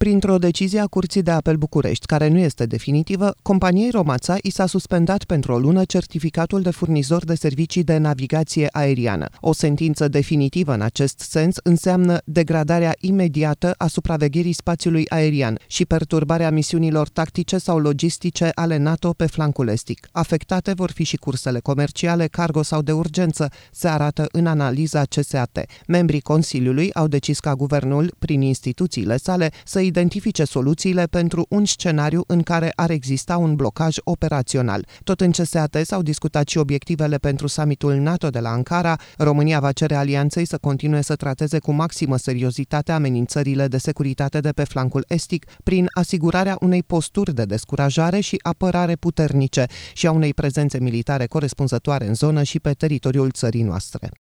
Printr-o decizie a Curții de Apel București, care nu este definitivă, companiei Romața i s-a suspendat pentru o lună certificatul de furnizor de servicii de navigație aeriană. O sentință definitivă în acest sens înseamnă degradarea imediată a supravegherii spațiului aerian și perturbarea misiunilor tactice sau logistice ale NATO pe flancul estic. Afectate vor fi și cursele comerciale, cargo sau de urgență, se arată în analiza CSAT. Membrii Consiliului au decis ca guvernul, prin instituțiile sale, să identifice soluțiile pentru un scenariu în care ar exista un blocaj operațional. Tot în CSAT s-au discutat și obiectivele pentru summitul NATO de la Ankara. România va cere alianței să continue să trateze cu maximă seriozitate amenințările de securitate de pe flancul estic, prin asigurarea unei posturi de descurajare și apărare puternice și a unei prezențe militare corespunzătoare în zonă și pe teritoriul țării noastre.